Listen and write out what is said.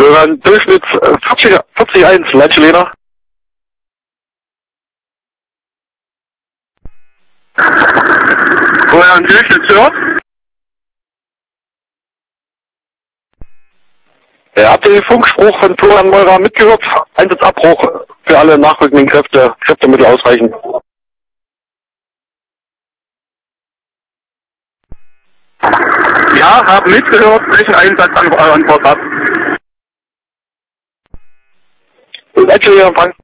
Florian, Durchschnitt 40-1, Leitschelena. Florian, Durchschnitt Surf. Habt ihr den Funkspruch von Florian Meurer mitgehört? Einsatzabbruch für alle nachrückenden Kräfte, Kräftemittel ausreichen. Ja, hab mitgehört, welchen Einsatz an Antwort ab. Leitschelena, Frank.